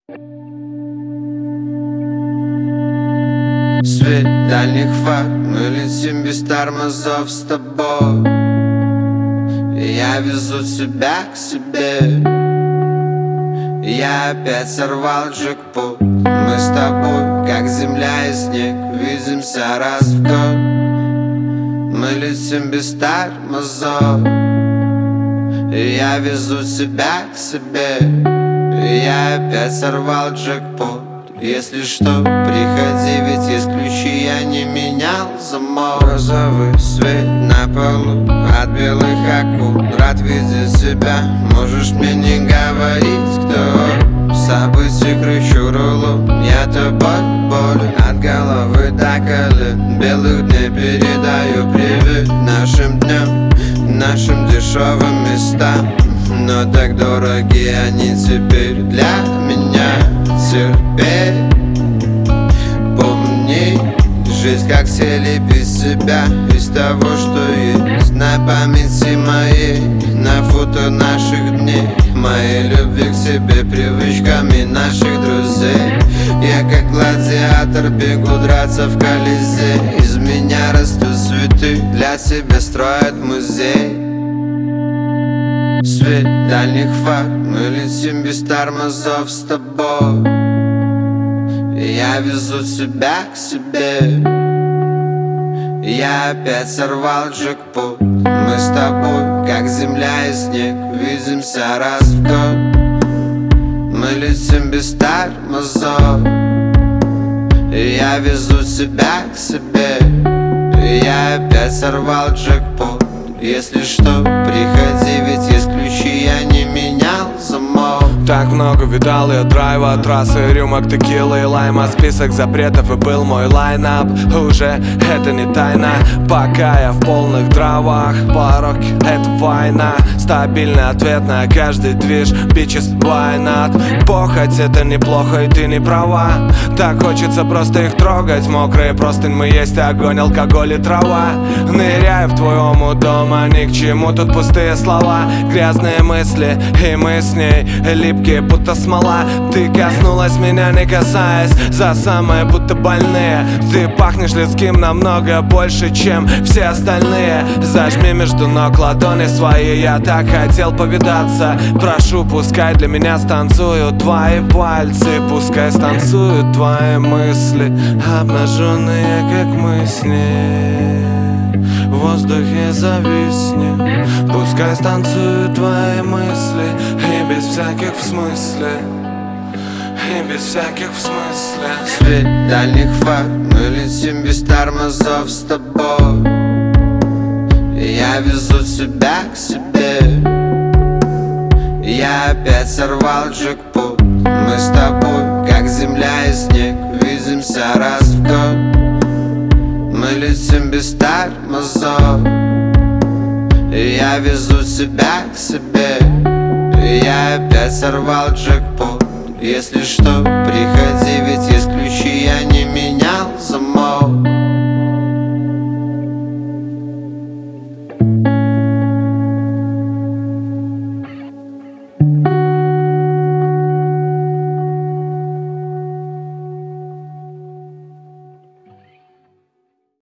Свет дальних фар, мы летим без тормозов с тобой. И я везу тебя к себе. Я опять сорвал джекпот. Мы с тобой, как земля и снег, видимся раз в год. Мы летим без тормозов. И я везу тебя к себе. И я опять сорвал джекпот. Если что, приходи, ведь есть ключи, я не менял замок. Розовый свет на полу от белых акул. Рад видеть тебя, можешь мне не говорить, кто. Событий кручу рулу, я тобой болен. От головы до колен, белых дней передаю привет нашим дням, нашим дешевым местам. Но так дороги они теперь для меня. Терпеть, помни, жизнь как слепить себя из того, что есть на памяти моей, на фото наших дней, моей любви к тебе, привычками наших друзей. Я как гладиатор бегу драться в Колизей. Из меня растут цветы, для тебя строят музей. Свет дальних фар, мы летим без тормозов с тобой. И я везу тебя к себе. Я опять сорвал джекпот. Мы с тобой, как земля и снег, видимся раз в год. Мы летим без тормозов. И я везу тебя к себе. И я опять сорвал джекпот. Если что, приходи, ведь есть ключи, я не менял замок. Так много видал я драйва, трассы, рюмок, текилы и лайма. Список запретов и был мой лайнап. Уже это не тайна, пока я в полных дровах. Пороки — это война, стабильный ответ на каждый движ. Bitches, why not? Похоть — это неплохо, и ты не права. Так хочется просто их трогать. Мокрые простынь, мы есть огонь, алкоголь и трава. Ныряю в твой омут дома, ни к чему тут пустые слова. Грязные мысли, и мы с ней липкие, будто смола. Ты коснулась меня, не касаясь, за самые будто больные. Ты пахнешь людским намного больше, чем все остальные. Зажми между ног ладони свои, я так хотел повидаться. Прошу, пускай для меня станцуют твои пальцы. Пускай станцуют твои мысли, обнаженные, как мы с ней. В воздухе зависни, пускай станцуют твои мысли. И без всяких в смысле, и без всяких в смысле. Свет дальних фар, мы летим без тормозов с тобой. И я везу тебя к себе. Я опять сорвал джекпот. Мы с тобой, как земля и снег, видимся раз в год. Мы летим без тормозов. И я везу тебя к себе. И я опять сорвал джекпот. Если что, приходи, ведь есть ключи, я